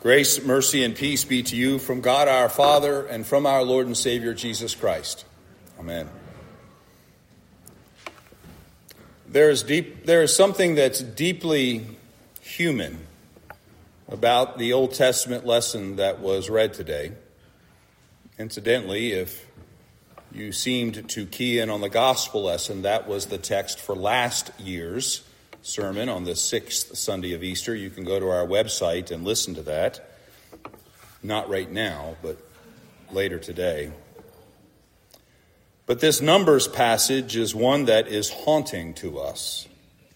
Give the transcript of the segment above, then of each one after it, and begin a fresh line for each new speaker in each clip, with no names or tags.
Grace, mercy, and peace be to you from God our Father and from our Lord and Savior Jesus Christ. Amen. There is something that's deeply human about the Old Testament lesson that was read today. Incidentally, if you seemed to key in on the gospel lesson, that was the text for last year's sermon on the sixth Sunday of Easter. You can go to our website and listen to that. Not right now, but later today. But this Numbers passage is one that is haunting to us.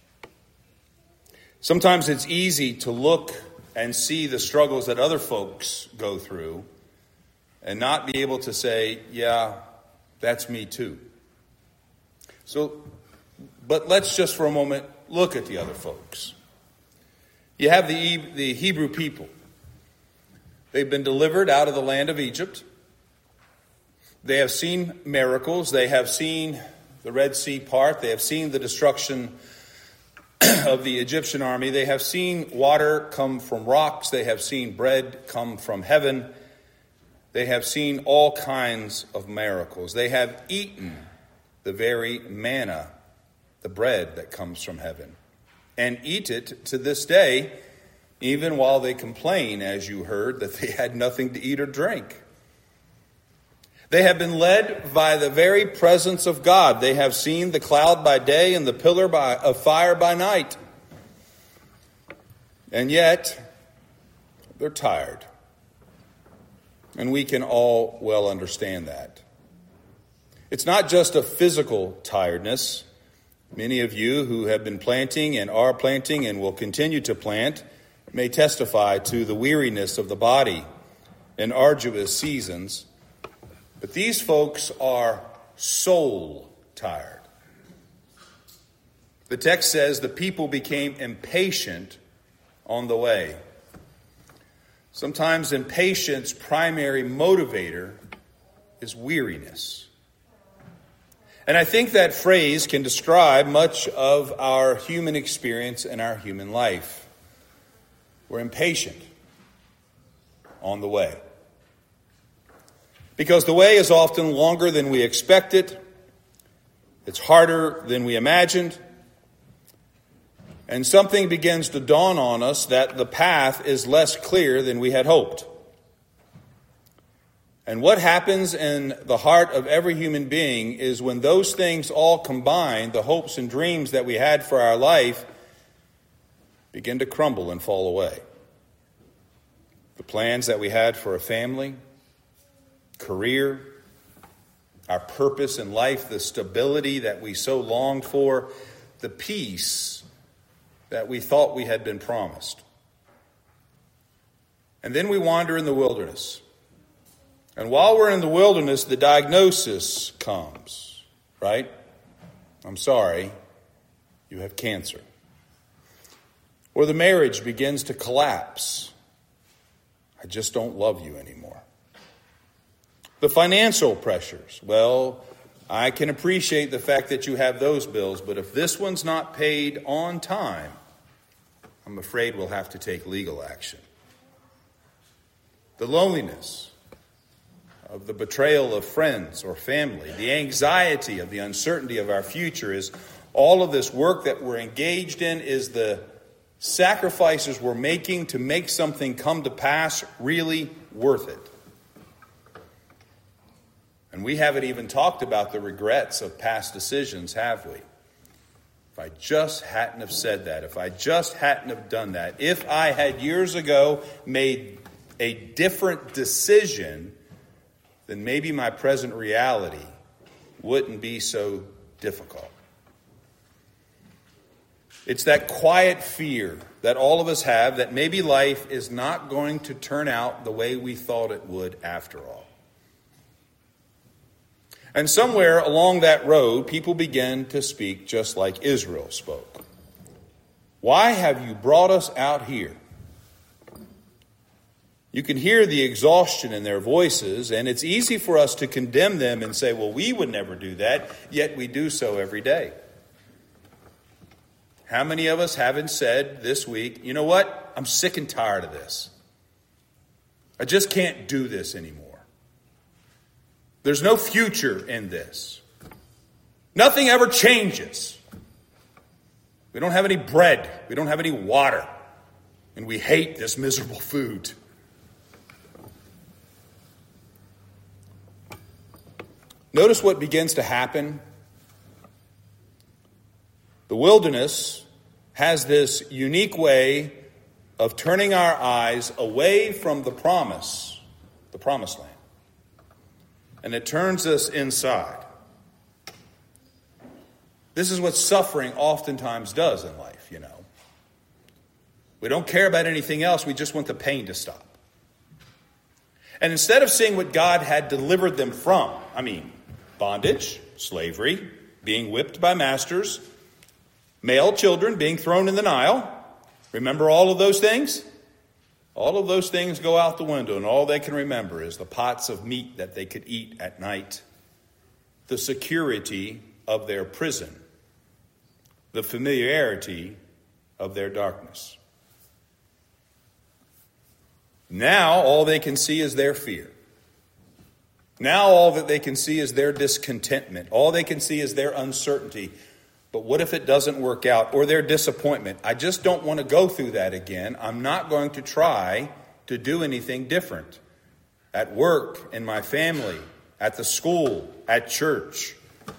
Sometimes it's easy to look and see the struggles that other folks go through and not be able to say, yeah, that's me too. But let's just for a moment look at the other folks. You have the Hebrew people. They've been delivered out of the land of Egypt. They have seen miracles. They have seen the Red Sea part. They have seen the destruction of the Egyptian army. They have seen water come from rocks. They have seen bread come from heaven. They have seen all kinds of miracles. They have eaten the very manna, the bread that comes from heaven, and eat it to this day, even while they complain, as you heard, that they had nothing to eat or drink. They have been led by the very presence of God. They have seen the cloud by day and the pillar of fire by night. And yet, they're tired. And we can all well understand that. It's not just a physical tiredness. Many of you who have been planting and are planting and will continue to plant may testify to the weariness of the body in arduous seasons. But these folks are soul tired. The text says the people became impatient on the way. Sometimes impatience' primary motivator is weariness. And I think that phrase can describe much of our human experience and our human life. We're impatient on the way. Because the way is often longer than we expected. It's harder than we imagined. And something begins to dawn on us that the path is less clear than we had hoped. And what happens in the heart of every human being is when those things all combine, the hopes and dreams that we had for our life begin to crumble and fall away. The plans that we had for a family, career, our purpose in life, the stability that we so longed for, the peace that we thought we had been promised. And then we wander in the wilderness. And while we're in the wilderness, the diagnosis comes, right? I'm sorry, you have cancer. Or the marriage begins to collapse. I just don't love you anymore. The financial pressures. Well, I can appreciate the fact that you have those bills, but if this one's not paid on time, I'm afraid we'll have to take legal action. The loneliness of the betrayal of friends or family, the anxiety of the uncertainty of our future, is all of this work that we're engaged in, is the sacrifices we're making to make something come to pass really worth it? And we haven't even talked about the regrets of past decisions, have we? If I just hadn't have said that, if I just hadn't have done that, if I had years ago made a different decision, then maybe my present reality wouldn't be so difficult. It's that quiet fear that all of us have that maybe life is not going to turn out the way we thought it would after all. And somewhere along that road, people begin to speak just like Israel spoke. Why have you brought us out here? You can hear the exhaustion in their voices, and it's easy for us to condemn them and say, well, we would never do that, yet we do so every day. How many of us haven't said this week, you know what? I'm sick and tired of this. I just can't do this anymore. There's no future in this. Nothing ever changes. We don't have any bread. We don't have any water. And we hate this miserable food. Notice what begins to happen. The wilderness has this unique way of turning our eyes away from the promised land. And it turns us inside. This is what suffering oftentimes does in life, you know. We don't care about anything else. We just want the pain to stop. And instead of seeing what God had delivered them from, bondage, slavery, being whipped by masters, male children being thrown in the Nile. Remember all of those things? All of those things go out the window, and all they can remember is the pots of meat that they could eat at night, the security of their prison, the familiarity of their darkness. Now all they can see is their fear. Now all that they can see is their discontentment. All they can see is their uncertainty. But what if it doesn't work out? Or their disappointment. I just don't want to go through that again. I'm not going to try to do anything different. At work, in my family, at the school, at church.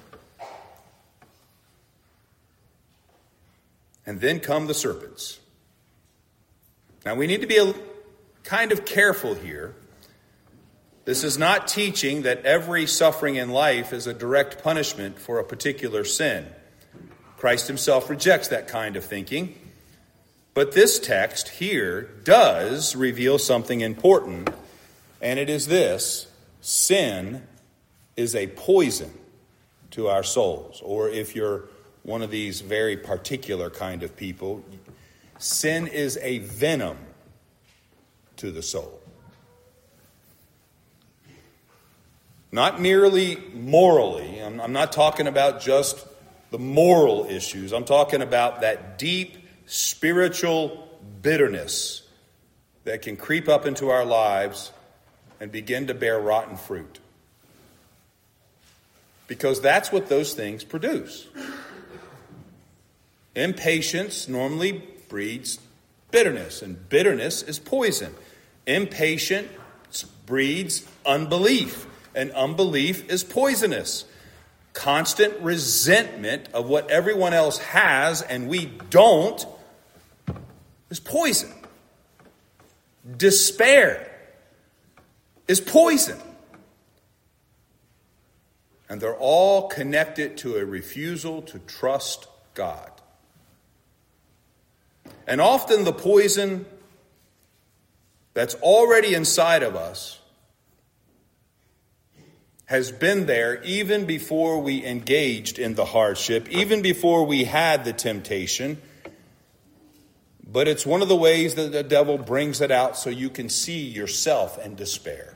And then come the serpents. Now we need to be kind of careful here. This is not teaching that every suffering in life is a direct punishment for a particular sin. Christ himself rejects that kind of thinking. But this text here does reveal something important, and it is this: sin is a poison to our souls. Or if you're one of these very particular kind of people, sin is a venom to the soul. Not merely morally. I'm not talking about just the moral issues. I'm talking about that deep spiritual bitterness that can creep up into our lives and begin to bear rotten fruit. Because that's what those things produce. Impatience normally breeds bitterness, and bitterness is poison. Impatience breeds unbelief, and unbelief is poisonous. Constant resentment of what everyone else has and we don't is poison. Despair is poison. And they're all connected to a refusal to trust God. And often the poison that's already inside of us has been there even before we engaged in the hardship, even before we had the temptation. But it's one of the ways that the devil brings it out so you can see yourself and despair.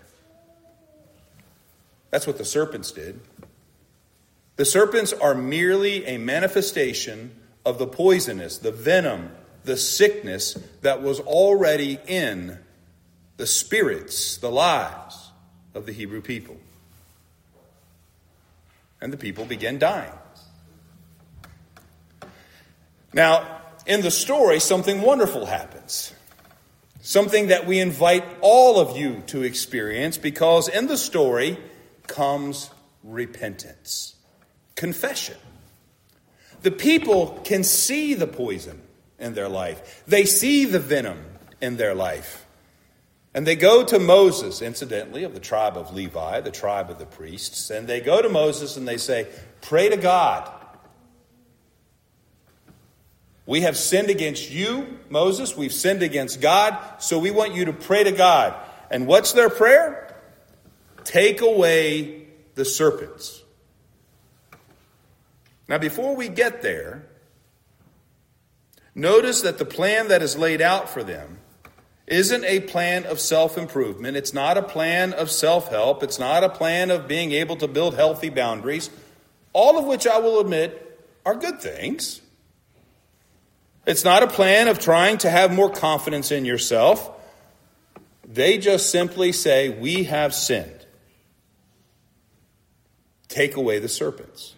That's what the serpents did. The serpents are merely a manifestation of the poisonous, the venom, the sickness that was already in the spirits, the lives of the Hebrew people. And the people began dying. Now, in the story, something wonderful happens. Something that we invite all of you to experience, because in the story comes repentance, confession. The people can see the poison in their life. They see the venom in their life. And they go to Moses, incidentally, of the tribe of Levi, the tribe of the priests. And they go to Moses and they say, pray to God. We have sinned against you, Moses. We've sinned against God. So we want you to pray to God. And what's their prayer? Take away the serpents. Now, before we get there, notice that the plan that is laid out for them isn't a plan of self-improvement. It's not a plan of self-help. It's not a plan of being able to build healthy boundaries, all of which I will admit are good things. It's not a plan of trying to have more confidence in yourself. They just simply say, we have sinned. Take away the serpents.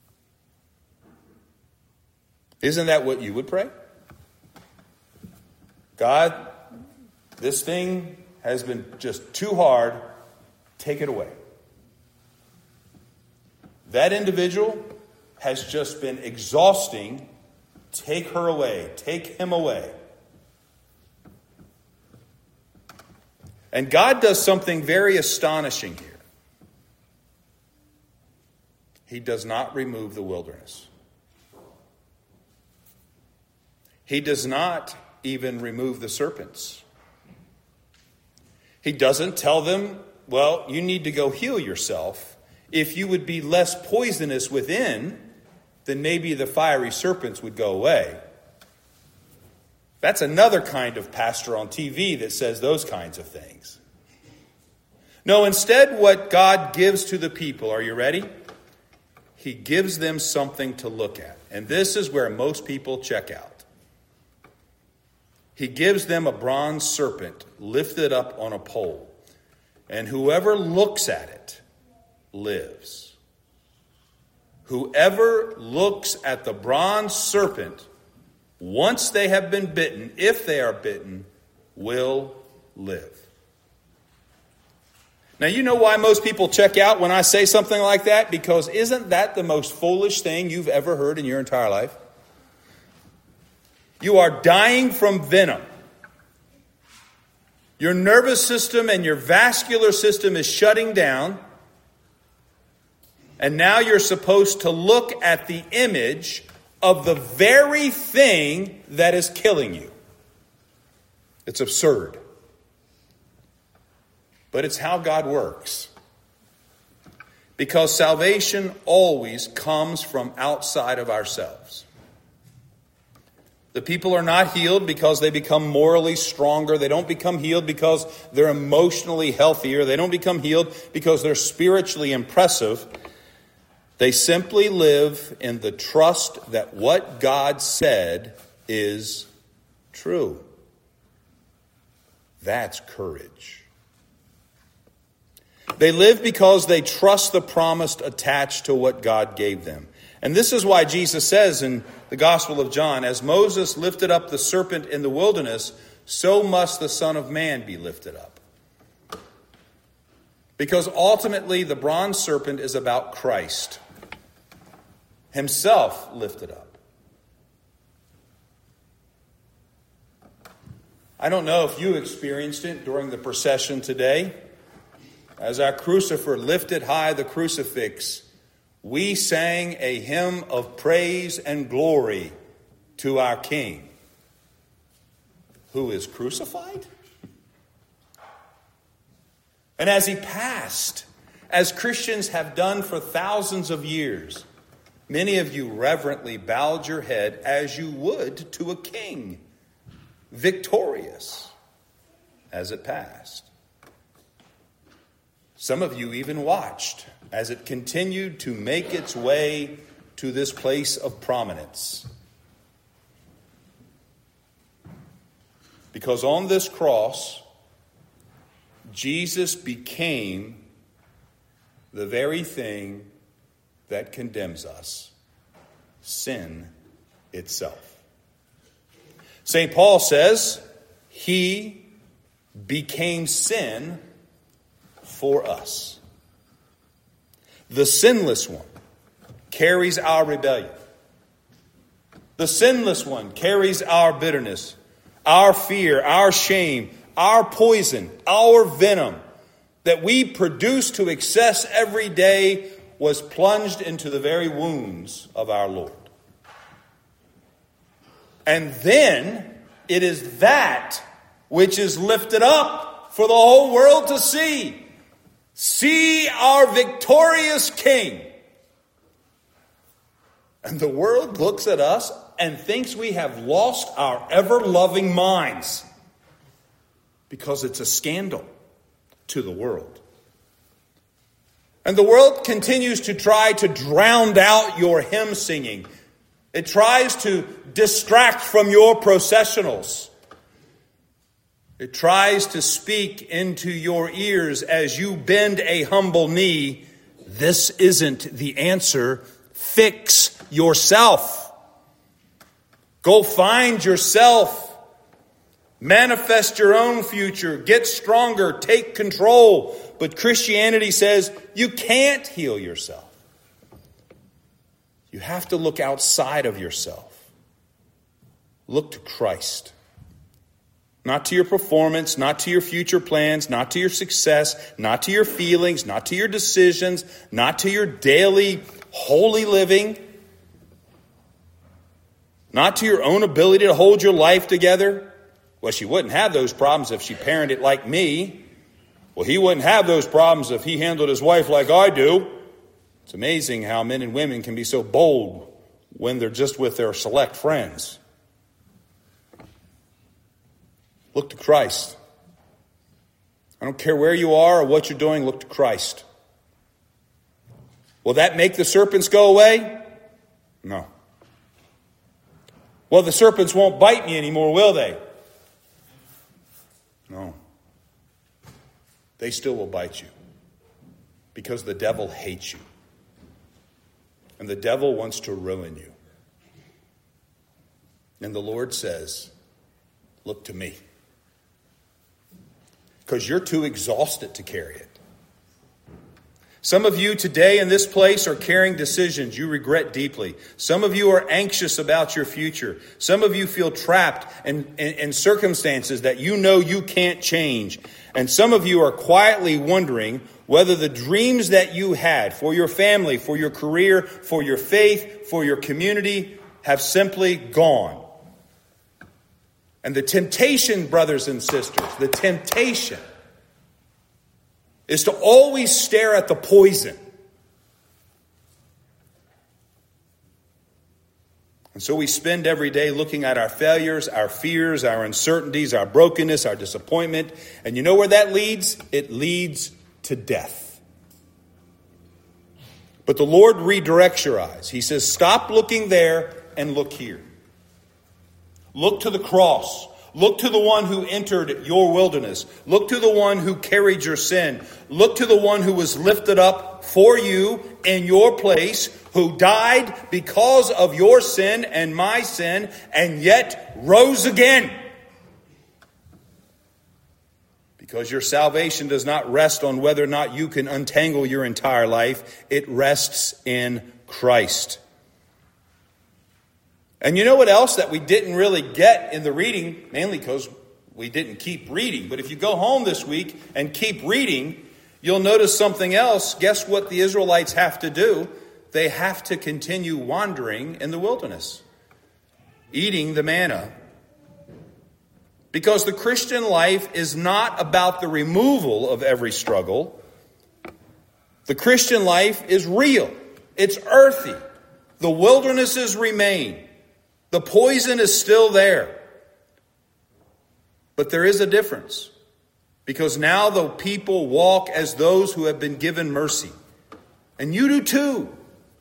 Isn't that what you would pray? God, this thing has been just too hard. Take it away. That individual has just been exhausting. Take her away. Take him away. And God does something very astonishing here. He does not remove the wilderness. He does not even remove the serpents. He doesn't tell them, well, you need to go heal yourself. If you would be less poisonous within, then maybe the fiery serpents would go away. That's another kind of pastor on TV that says those kinds of things. No, instead what God gives to the people, are you ready? He gives them something to look at. And this is where most people check out. He gives them a bronze serpent lifted up on a pole. And whoever looks at it lives. Whoever looks at the bronze serpent, once they have been bitten, if they are bitten, will live. Now, you know why most people check out when I say something like that? Because isn't that the most foolish thing you've ever heard in your entire life? You are dying from venom. Your nervous system and your vascular system is shutting down. And now you're supposed to look at the image of the very thing that is killing you. It's absurd. But it's how God works. Because salvation always comes from outside of ourselves. The people are not healed because they become morally stronger. They don't become healed because they're emotionally healthier. They don't become healed because they're spiritually impressive. They simply live in the trust that what God said is true. That's courage. They live because they trust the promise attached to what God gave them. And this is why Jesus says in the Gospel of John, as Moses lifted up the serpent in the wilderness, so must the Son of Man be lifted up. Because ultimately the bronze serpent is about Christ himself lifted up. I don't know if you experienced it during the procession today. As our crucifer lifted high the crucifix, we sang a hymn of praise and glory to our King, who is crucified. And as he passed, as Christians have done for thousands of years, many of you reverently bowed your head as you would to a king, victorious as it passed. Some of you even watched as it continued to make its way to this place of prominence. Because on this cross, Jesus became the very thing that condemns us, sin itself. St. Paul says, he became sin for us. The sinless one carries our rebellion. The sinless one carries our bitterness, our fear, our shame, our poison, our venom that we produce to excess every day was plunged into the very wounds of our Lord. And then it is that which is lifted up for the whole world to see. See our victorious King. And the world looks at us and thinks we have lost our ever-loving minds. Because it's a scandal to the world. And the world continues to try to drown out your hymn singing. It tries to distract from your processionals. It tries to speak into your ears as you bend a humble knee. This isn't the answer. Fix yourself. Go find yourself. Manifest your own future. Get stronger. Take control. But Christianity says you can't heal yourself. You have to look outside of yourself. Look to Christ. Not to your performance, not to your future plans, not to your success, not to your feelings, not to your decisions, not to your daily holy living, not to your own ability to hold your life together. Well, she wouldn't have those problems if she parented like me. Well, he wouldn't have those problems if he handled his wife like I do. It's amazing how men and women can be so bold when they're just with their select friends. Look to Christ. I don't care where you are or what you're doing, look to Christ. Will that make the serpents go away? No. Well, the serpents won't bite me anymore, will they? No. They still will bite you because the devil hates you. And the devil wants to ruin you. And the Lord says, look to me. Because you're too exhausted to carry it. Some of you today in this place are carrying decisions you regret deeply. Some of you are anxious about your future. Some of you feel trapped in circumstances that you know you can't change. And some of you are quietly wondering whether the dreams that you had for your family, for your career, for your faith, for your community have simply gone. And the temptation, brothers and sisters, the temptation is to always stare at the poison. And so we spend every day looking at our failures, our fears, our uncertainties, our brokenness, our disappointment. And you know where that leads? It leads to death. But the Lord redirects your eyes. He says, stop looking there and look here. Look to the cross. Look to the one who entered your wilderness. Look to the one who carried your sin. Look to the one who was lifted up for you in your place, who died because of your sin and my sin, and yet rose again. Because your salvation does not rest on whether or not you can untangle your entire life. It rests in Christ. And you know what else that we didn't really get in the reading, mainly because we didn't keep reading. But if you go home this week and keep reading, you'll notice something else. Guess what the Israelites have to do? They have to continue wandering in the wilderness, eating the manna. Because the Christian life is not about the removal of every struggle. The Christian life is real. It's earthy. The wildernesses remain. The poison is still there. But there is a difference. Because now the people walk as those who have been given mercy. And you do too.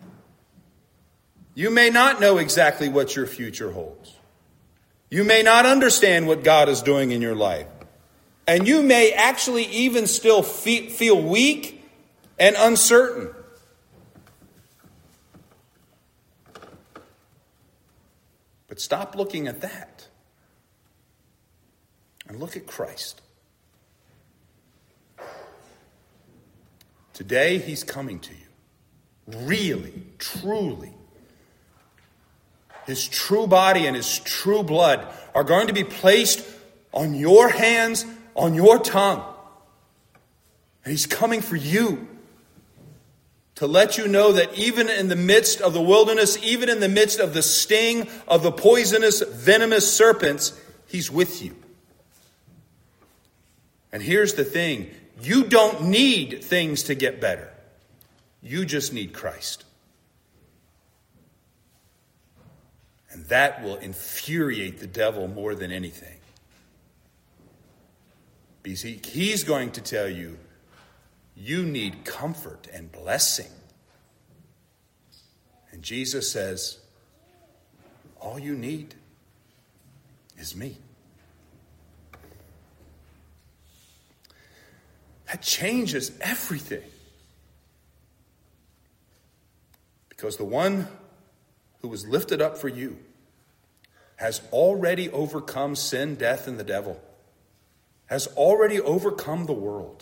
You may not know exactly what your future holds. You may not understand what God is doing in your life. And you may actually even still feel weak and uncertain. But stop looking at that and look at Christ. Today, he's coming to you. Really, truly. His true body and his true blood are going to be placed on your hands, on your tongue. And he's coming for you. To let you know that even in the midst of the wilderness, even in the midst of the sting of the poisonous, venomous serpents, he's with you. And here's the thing. You don't need things to get better. You just need Christ. And that will infuriate the devil more than anything. Because he's going to tell you, you need comfort and blessing. And Jesus says, all you need is me. That changes everything. Because the one who was lifted up for you has already overcome sin, death, and the devil, has already overcome the world.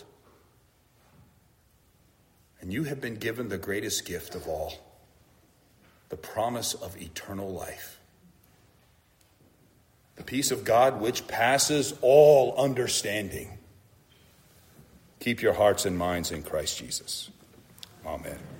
And you have been given the greatest gift of all, the promise of eternal life. The peace of God which passes all understanding. Keep your hearts and minds in Christ Jesus. Amen.